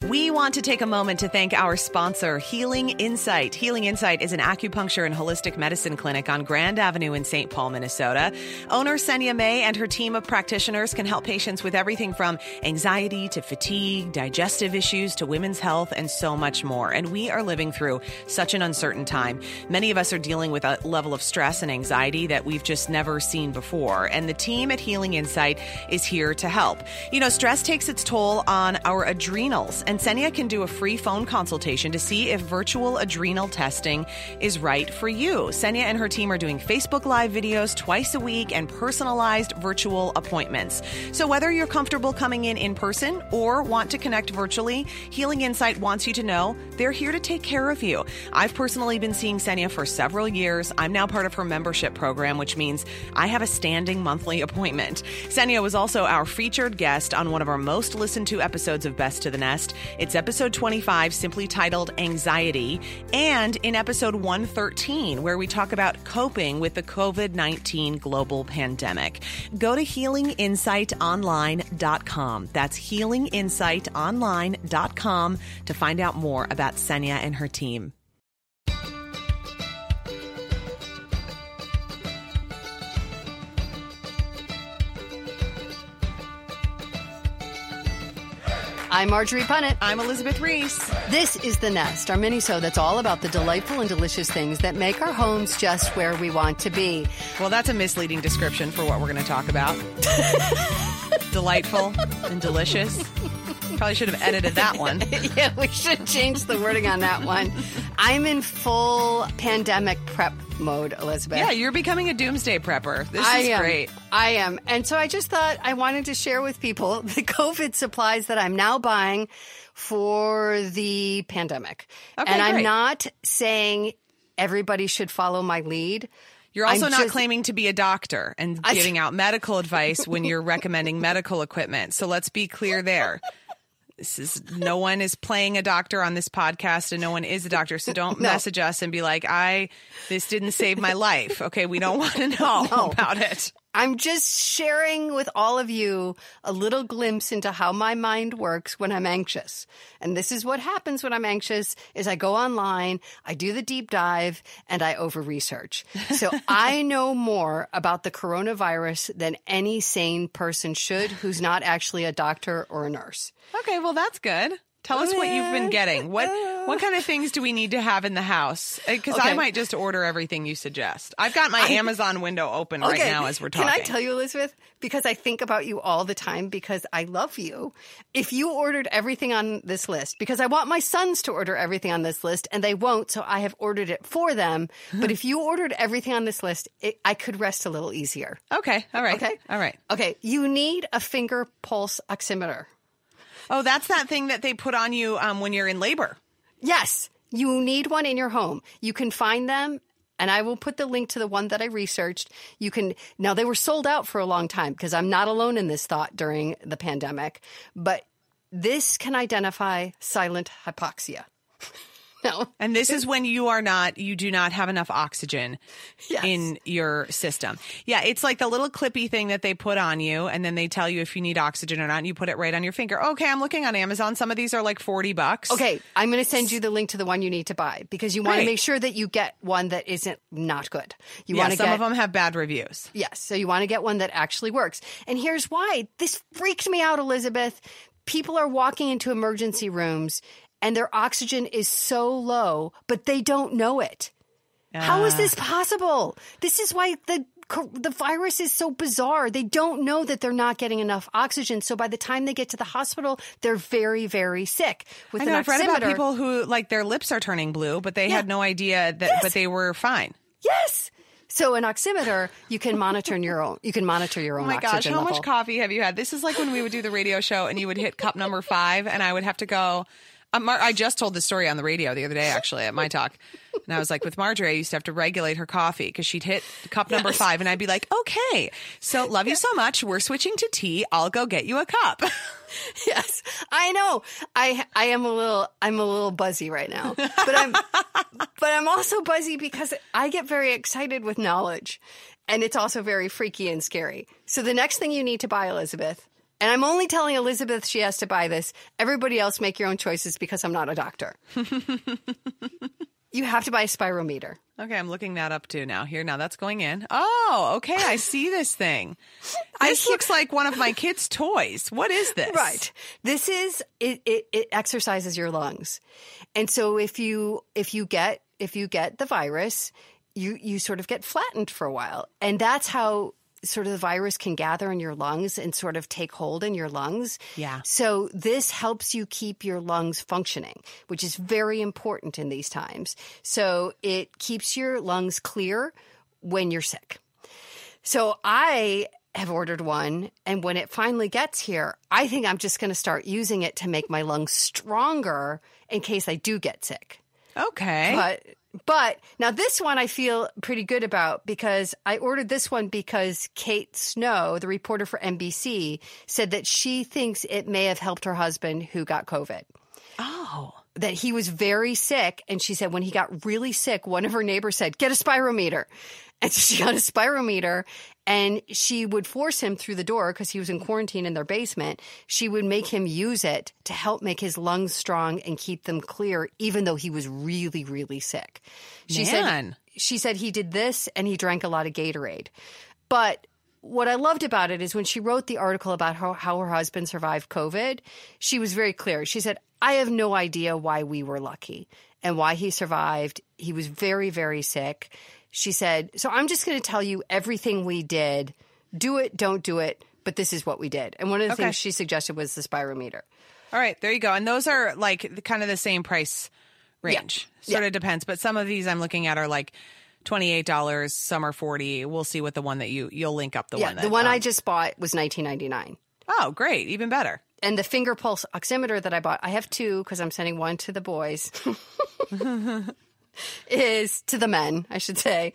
We want to take a moment to thank our sponsor, Healing Insight. Healing Insight is an acupuncture and holistic medicine clinic on Grand Avenue in St. Paul, Minnesota. Owner Senya May and her team of practitioners can help patients with everything from anxiety to fatigue, digestive issues to women's health, and so much more. And we are living through such an uncertain time. Many of us are dealing with a level of stress and anxiety that we've just never seen before. And the team at Healing Insight is here to help. You know, stress takes its toll on our adrenals, and Senya can do a free phone consultation to see if virtual adrenal testing is right for you. Senya and her team are doing Facebook Live videos twice a week and personalized virtual appointments. So whether you're comfortable coming in person or want to connect virtually, Healing Insight wants you to know they're here to take care of you. I've personally been seeing Senya for several years. I'm now part of her membership program, which means I have a standing monthly appointment. Senya was also our featured guest on one of our most listened to episodes of Best to the Nest. It's episode 25, simply titled Anxiety, and in episode 113, where we talk about coping with the COVID-19 global pandemic. Go to healinginsightonline.com. That's healinginsightonline.com to find out more about Senya and her team. I'm Marjorie Punnett. I'm Elizabeth Reese. This is The Nest, our mini-show that's all about the delightful and delicious things that make our homes just where we want to be. Well, that's a misleading description for what we're going to talk about. Delightful and delicious. Probably should have edited that one. Yeah, we should change the wording on that one. I'm in full pandemic prep mode, Elizabeth. Yeah, you're becoming a doomsday prepper. This is great. I am. And so I just thought I wanted to share with people the COVID supplies that I'm now buying for the pandemic. Okay, and I'm great. not saying everybody should follow my lead. You're also not claiming to be a doctor and giving out medical advice when you're recommending medical equipment. So let's be clear there. No one is playing a doctor on this podcast, and no one is a doctor. So don't message us and be like, this didn't save my life. Okay, we don't want to know about it. I'm just sharing with all of you a little glimpse into how my mind works when I'm anxious. And this is what happens when I'm anxious is I go online, I do the deep dive, and I over-research. So I know more about the coronavirus than any sane person should who's not actually a doctor or a nurse. Okay, well, that's good. Tell us what you've been getting. What kind of things do we need to have in the house? Because I might just order everything you suggest. I've got my Amazon window open right now as we're talking. Can I tell you, Elizabeth? Because I think about you all the time because I love you. If you ordered everything on this list, because I want my sons to order everything on this list, and they won't, so I have ordered it for them. But if you ordered everything on this list, I could rest a little easier. Okay. All right. Okay. All right. Okay. You need a finger pulse oximeter. Oh, that's that thing that they put on you when you're in labor. Yes. You need one in your home. You can find them, and I will put the link to the one that I researched. Now they were sold out for a long time because I'm not alone in this thought during the pandemic, but this can identify silent hypoxia. No. And this is when you do not have enough oxygen in your system. Yeah, it's like the little clippy thing that they put on you, and then they tell you if you need oxygen or not, and you put it right on your finger. Okay, I'm looking on Amazon. Some of these are like $40. Okay, I'm going to send you the link to the one you need to buy because you want to make sure that you get one that isn't not good. Some of them have bad reviews. Yes, so you want to get one that actually works. And here's why. This freaked me out, Elizabeth. People are walking into emergency rooms and their oxygen is so low, but they don't know it. How is this possible? This is why the virus is so bizarre. They don't know that they're not getting enough oxygen. So by the time they get to the hospital, they're very, very sick. I've read about people who their lips are turning blue, but they had no idea that, but they were fine. Yes. So an oximeter, you can monitor your own. You can monitor your own. Oh my oxygen gosh, how level. much coffee have you had? This is like when we would do the radio show, and you would hit cup number 5, and I would have to go. I just told the story on the radio the other day, actually, at my talk. And I was like, with Marjorie, I used to have to regulate her coffee because she'd hit cup number 5. And I'd be like, okay, so love you so much. We're switching to tea. I'll go get you a cup. Yes, I know. I'm a little buzzy right now, but I'm also buzzy because I get very excited with knowledge, and it's also very freaky and scary. So the next thing you need to buy, Elizabeth, And I'm only telling Elizabeth she has to buy this. Everybody else make your own choices because I'm not a doctor. You have to buy a spirometer. Okay, I'm looking that up too now. Here, now that's going in. Oh, okay, I see this thing. This looks like one of my kids' toys. What is this? Right. This is, it exercises your lungs. And so if you get the virus, you sort of get flattened for a while. And that's how sort of the virus can gather in your lungs and sort of take hold in your lungs. Yeah. So this helps you keep your lungs functioning, which is very important in these times. So it keeps your lungs clear when you're sick. So I have ordered one, and when it finally gets here, I think I'm just going to start using it to make my lungs stronger in case I do get sick. Okay. But now this one I feel pretty good about because I ordered this one because Kate Snow, the reporter for NBC, said that she thinks it may have helped her husband who got COVID. Oh. That he was very sick. And she said when he got really sick, one of her neighbors said, get a spirometer. And so she got a spirometer, and she would force him through the door because he was in quarantine in their basement. She would make him use it to help make his lungs strong and keep them clear, even though he was really, really sick. She said he did this and he drank a lot of Gatorade. But what I loved about it is when she wrote the article about how her husband survived COVID, she was very clear. She said, I have no idea why we were lucky and why he survived. He was very, very sick. She said, so I'm just going to tell you everything we did. Do it, don't do it, but this is what we did. And one of the things she suggested was the spirometer. All right, there you go. And those are like kind of the same price range. Yeah. Sort of depends. But some of these I'm looking at are like $28. Some are $40. We'll see what the one that you'll link up the one. The one I just bought was $19.99. Oh, great. Even better. And the finger pulse oximeter that I bought, I have two because I'm sending one to the boys. Is to the men, I should say,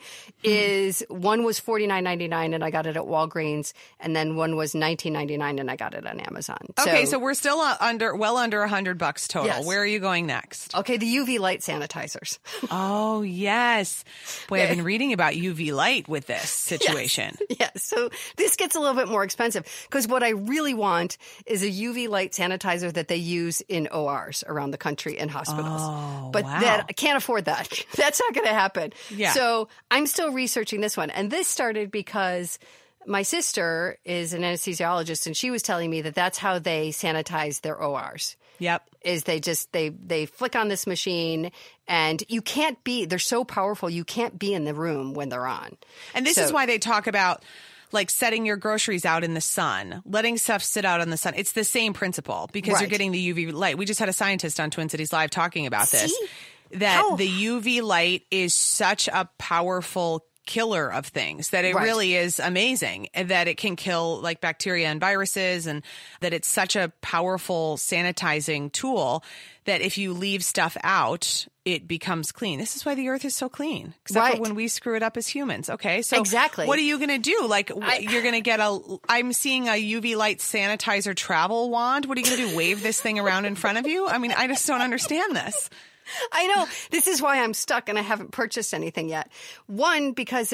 is one was $49.99 and I got it at Walgreens, and then one was $19.99 and I got it on Amazon. Okay, so we're still under $100 total. Yes. Where are you going next? Okay, the UV light sanitizers. Oh, yes. Boy, I've been reading about UV light with this situation. Yes. So this gets a little bit more expensive because what I really want is a UV light sanitizer that they use in ORs around the country in hospitals. Oh, but that I can't afford that. That's not going to happen. Yeah. So I'm still researching this one. And this started because my sister is an anesthesiologist, and she was telling me that that's how they sanitize their ORs. Yep. Is they flick on this machine, and they're so powerful, you can't be in the room when they're on. And this is why they talk about like setting your groceries out in the sun, letting stuff sit out in the sun. It's the same principle because you're getting the UV light. We just had a scientist on Twin Cities Live talking about this. That the UV light is such a powerful killer of things that it really is amazing that it can kill like bacteria and viruses, and that it's such a powerful sanitizing tool that if you leave stuff out, it becomes clean. This is why the earth is so clean, except for when we screw it up as humans. Okay, so what are you going to do? Like you're going to get I'm seeing a UV light sanitizer travel wand. What are you going to do? Wave this thing around in front of you? I mean, I just don't understand this. I know. This is why I'm stuck and I haven't purchased anything yet. One, because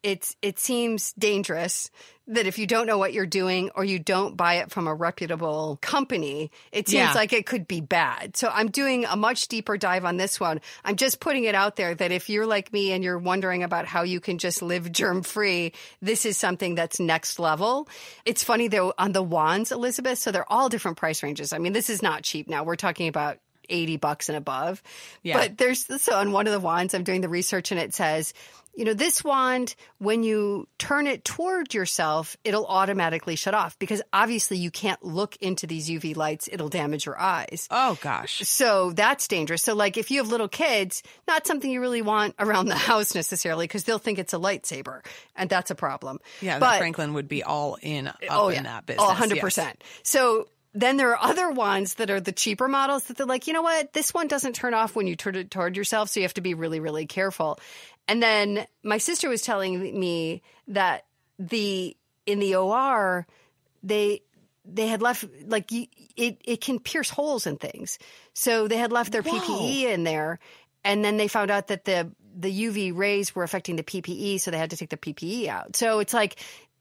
it seems dangerous that if you don't know what you're doing or you don't buy it from a reputable company, it seems like it could be bad. So I'm doing a much deeper dive on this one. I'm just putting it out there that if you're like me and you're wondering about how you can just live germ-free, this is something that's next level. It's funny though, on the wands, Elizabeth, so they're all different price ranges. I mean, this is not cheap now. We're talking about $80 and above. Yeah. But so on one of the wands, I'm doing the research and it says, this wand, when you turn it toward yourself, it'll automatically shut off because obviously you can't look into these UV lights. It'll damage your eyes. Oh, gosh. So that's dangerous. So like if you have little kids, not something you really want around the house necessarily because they'll think it's a lightsaber, and that's a problem. Yeah, but Franklin would be all in in that business. 100%. Yes. So then there are other ones that are the cheaper models that they're like, you know what? This one doesn't turn off when you turn it toward yourself, so you have to be really, really careful. And then my sister was telling me that in the OR, they had left, like, it can pierce holes in things. So they had left their PPE in there, and then they found out that the UV rays were affecting the PPE, so they had to take the PPE out. So it's like,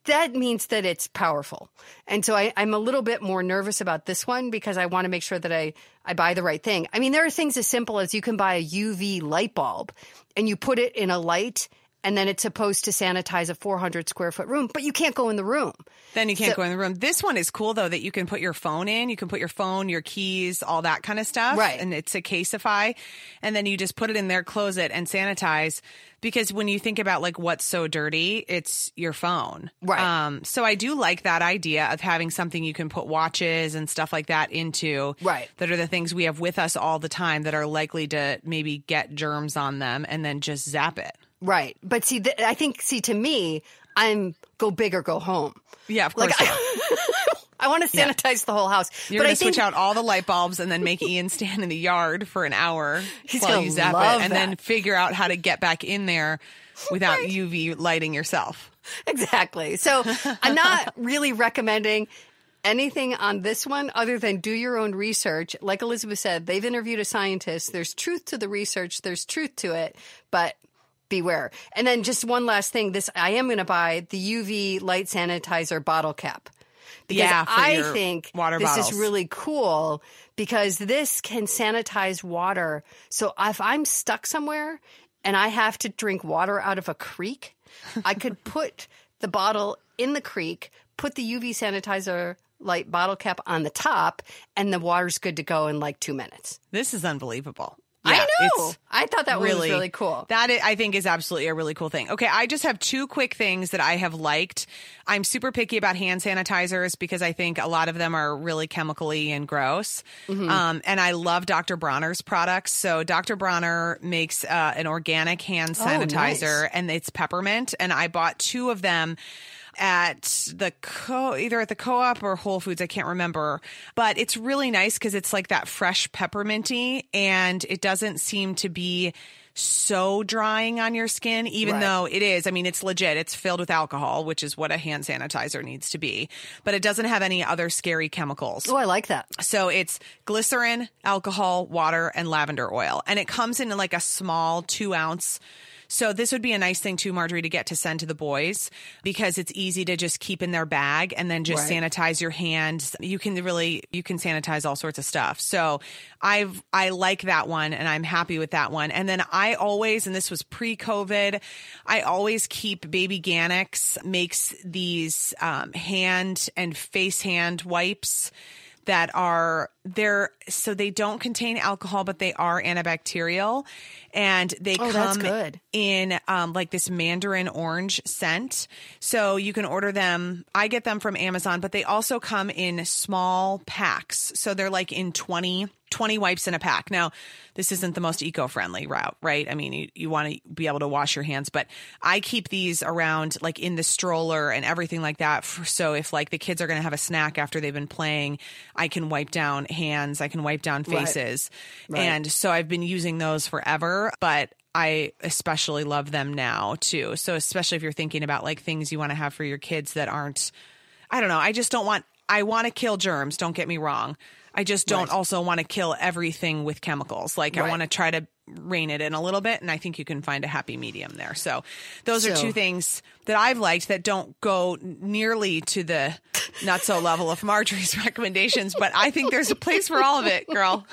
that means that it's powerful. And so I'm a little bit more nervous about this one because I want to make sure that I buy the right thing. I mean, there are things as simple as you can buy a UV light bulb and you put it in a light and then it's supposed to sanitize a 400 square foot room, but you can't go in the room. Then you can't go in the room. This one is cool, though, that you can put your phone in. You can put your phone, your keys, all that kind of stuff. Right. And it's a Caseify. And then you just put it in there, close it, and sanitize. Because when you think about like what's so dirty, it's your phone. Right. So I do like that idea of having something you can put watches and stuff like that into. Right. That are the things we have with us all the time that are likely to maybe get germs on them and then just zap it. Right. But see, I think to me, I'm go big or go home. Yeah, of course. I want to sanitize the whole house. You're going to switch out all the light bulbs and then make Ian stand in the yard for an hour while you zap it and then figure out how to get back in there without UV lighting yourself. Exactly. So I'm not really recommending anything on this one other than do your own research. Like Elizabeth said, they've interviewed a scientist. There's truth to the research. There's truth to it. But beware. And then just one last thing. I am going to buy the UV light sanitizer bottle cap. Because I think this is really cool because this can sanitize water. So if I'm stuck somewhere and I have to drink water out of a creek, I could put the bottle in the creek, put the UV sanitizer light bottle cap on the top, and the water's good to go in like 2 minutes. This is unbelievable. Yeah, I know. I thought that was really cool. That I think is absolutely a really cool thing. Okay, I just have two quick things that I have liked. I'm super picky about hand sanitizers because I think a lot of them are really chemically and gross. Mm-hmm. And I love Dr. Bronner's products. So Dr. Bronner makes an organic hand sanitizer, and it's peppermint. And I bought 2 of them at either at the Co-op or Whole Foods. I can't remember, but it's really nice because it's like that fresh pepperminty and it doesn't seem to be so drying on your skin, even though it is. I mean, it's legit. It's filled with alcohol, which is what a hand sanitizer needs to be, but it doesn't have any other scary chemicals. Oh, I like that. So it's glycerin, alcohol, water, and lavender oil. And it comes in like a small 2-ounce. So this would be a nice thing too, Marjorie, to get to send to the boys because it's easy to just keep in their bag and then just sanitize your hands. You can sanitize all sorts of stuff. So I like that one and I'm happy with that one. And then I always, and this was pre-COVID, I always keep Baby Ganex makes these hand and face hand wipes that are there. So they don't contain alcohol, but they are antibacterial and they come in like this mandarin orange scent. So you can order them. I get them from Amazon, but they also come in small packs. So they're like in 20 wipes in a pack. Now, this isn't the most eco-friendly route, right? I mean, you want to be able to wash your hands, but I keep these around like in the stroller and everything like that. So if like the kids are going to have a snack after they've been playing, I can wipe down hands, I can wipe down faces. Right. And so I've been using those forever, but I especially love them now too. So especially if you're thinking about like things you want to have for your kids that aren't, I don't know. I want to kill germs. Don't get me wrong. I just don't also want to kill everything with chemicals. Like I want to try to rein it in a little bit. And I think you can find a happy medium there. So those are 2 things that I've liked that don't go nearly to the not so level of Marjorie's recommendations. But I think there's a place for all of it, girl.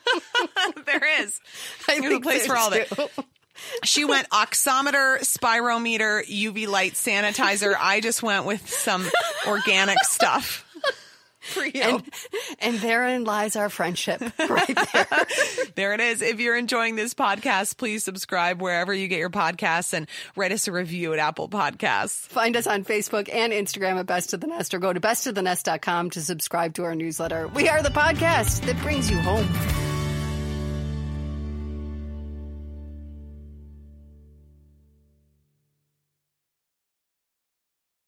There is. There's a place for all of it. She went oximeter, spirometer, UV light sanitizer. I just went with some organic stuff. For you. And therein lies our friendship right there. There it is. If you're enjoying this podcast, please subscribe wherever you get your podcasts and write us a review at Apple Podcasts. Find us on Facebook and Instagram at Best of the Nest or go to bestofthenest.com to subscribe to our newsletter. We are the podcast that brings you home.